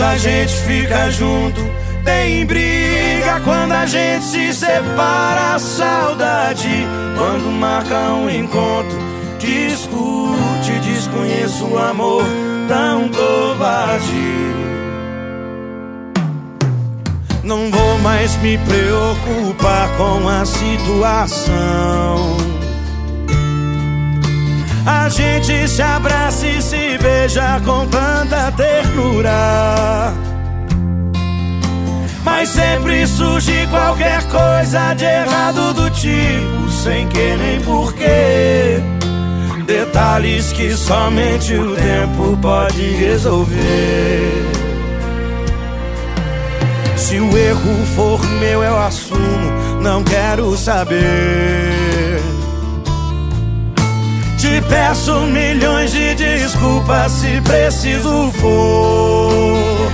a gente fica junto, tem briga. Quando a gente se separa, a saudade. Quando marca um encontro, discute, desconheço o amor tão covarde. Não vou mais me preocupar com a situação. A gente se abraça e se beija com tanta ternura, mas sempre surge qualquer coisa de errado, do tipo sem que nem porquê. Detalhes que somente o tempo pode resolver. Se o erro for meu, eu assumo, não quero saber. Te peço milhões de desculpas se preciso for.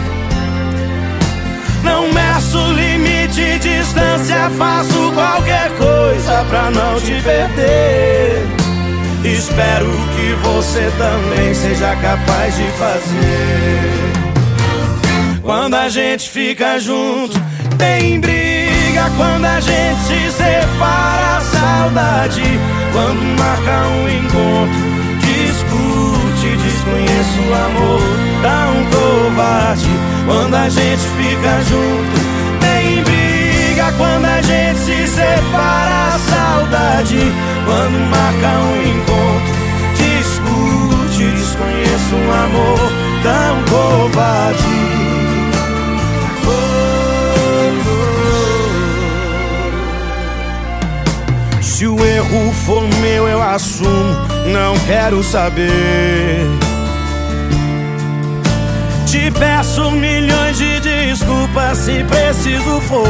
Não meço limite, distância, faço qualquer coisa pra não te perder. Espero que você também seja capaz de fazer. Quando a gente fica junto, tem briga. Quando a gente se separa, a saudade. Quando marca um encontro, discute, desconheço o amor tão covarde. Quando a gente fica junto, tem briga. Quando a gente se separa, a saudade. Quando marca um encontro, discute, desconheço um amor tão covarde. Se o erro for meu, eu assumo, não quero saber. Te peço milhões de desculpas se preciso for.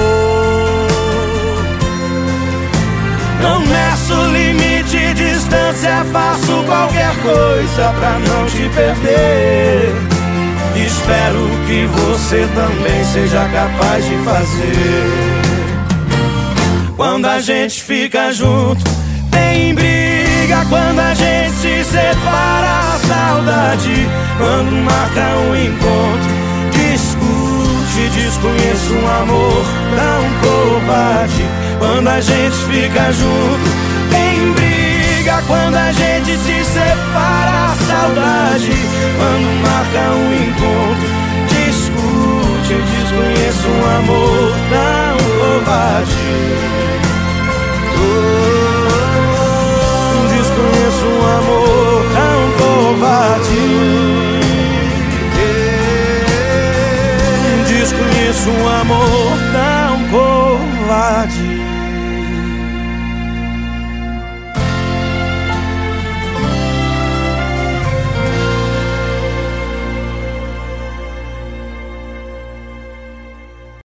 Não meço limite, distância, faço qualquer coisa pra não te perder. Espero que você também seja capaz de fazer. Quando a gente fica junto, tem briga. Quando a gente se separa, a saudade. Quando marca um encontro, discute, desconheço um amor tão covarde. Quando a gente fica junto, tem briga. Quando a gente se separa, a saudade. Quando marca um encontro, discute, desconheço um amor tão covarde.